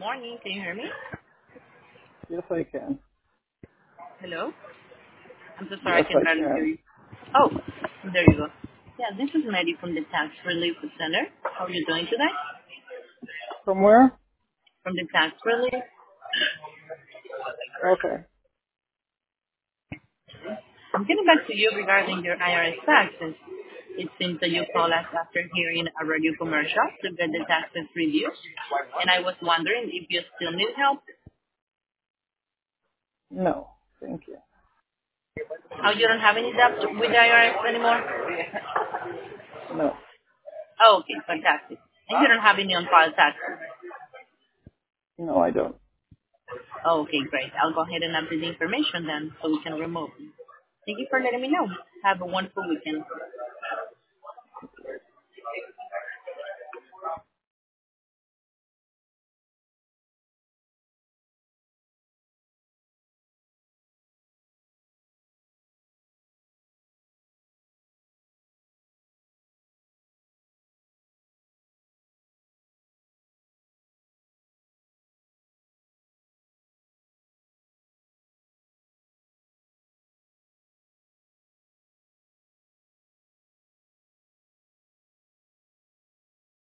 Morning. Can you hear me? Yes, I can. Hello? I'm so sorry, I Yes, can I barely hear can. you. Oh, there you go. Yeah, this is Maddie from the Tax Relief Center. How are you doing today? From where? From the Tax Relief. Okay. I'm getting back to you regarding your IRS taxes. It seems that you called us after hearing a radio commercial to get the taxes reduced, and I was wondering if you still need help. No, thank you. Oh, you don't have any debt with the IRS anymore? No, Oh, okay, fantastic. And you don't have any on-file taxes? no, I don't. Oh, okay, great. I'll go ahead and update the information then so we can remove them. Thank you for letting me know. Have a wonderful weekend.